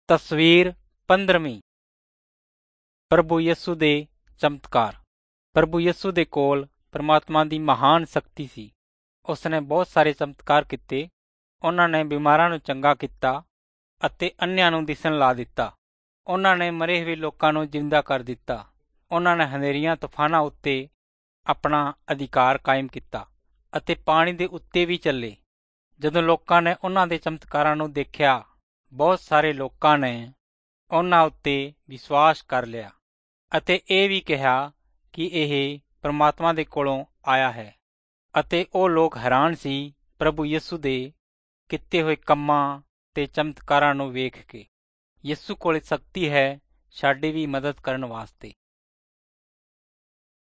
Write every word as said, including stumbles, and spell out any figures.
ਤਸਵੀਰ ਪੰਦਰਵੀਂ। ਪ੍ਰਭੂ ਯਿਸੂ ਦੇ ਚਮਤਕਾਰ। ਪ੍ਰਭੂ ਯਿਸੂ ਦੇ ਕੋਲ ਪਰਮਾਤਮਾ ਦੀ ਮਹਾਨ ਸ਼ਕਤੀ ਸੀ। ਉਸਨੇ ਬਹੁਤ ਸਾਰੇ ਚਮਤਕਾਰ ਕੀਤੇ। ਉਹਨਾਂ ਨੇ ਬਿਮਾਰਾਂ ਨੂੰ ਚੰਗਾ ਕੀਤਾ ਅਤੇ ਅੰਨ੍ਹਿਆਂ ਨੂੰ ਦਿਸਣ ਲਾ ਦਿੱਤਾ। ਉਹਨਾਂ ਨੇ ਮਰੇ ਹੋਏ ਲੋਕਾਂ ਨੂੰ ਜਿੰਦਾ ਕਰ ਦਿੱਤਾ। ਉਹਨਾਂ ਨੇ ਹਨੇਰੀਆਂ ਤੂਫਾਨਾਂ ਉੱਤੇ ਆਪਣਾ ਅਧਿਕਾਰ ਕਾਇਮ ਕੀਤਾ ਅਤੇ ਪਾਣੀ ਦੇ ਉੱਤੇ ਵੀ ਚੱਲੇ। ਜਦੋਂ ਲੋਕਾਂ ਨੇ ਉਹਨਾਂ ਦੇ ਚਮਤਕਾਰਾਂ ਨੂੰ ਦੇਖਿਆ, ਬਹੁਤ ਸਾਰੇ ਲੋਕਾਂ ਨੇ ਉਹਨਾਂ ਉੱਤੇ ਵਿਸ਼ਵਾਸ ਕਰ ਲਿਆ ਅਤੇ ਇਹ ਵੀ ਕਿਹਾ ਕਿ ਇਹ ਪਰਮਾਤਮਾ ਦੇ ਕੋਲੋਂ ਆਇਆ ਹੈ। ਅਤੇ ਉਹ ਲੋਕ ਹੈਰਾਨ ਸੀ ਪ੍ਰਭੂ ਯਿਸੂ ਦੇ ਕੀਤੇ ਹੋਏ ਕੰਮਾਂ ਤੇ ਚਮਤਕਾਰਾਂ ਨੂੰ ਵੇਖ ਕੇ। ਯਿਸੂ ਕੋਲ ਸ਼ਕਤੀ ਹੈ ਸਾਡੀ ਵੀ ਮਦਦ ਕਰਨ ਵਾਸਤੇ।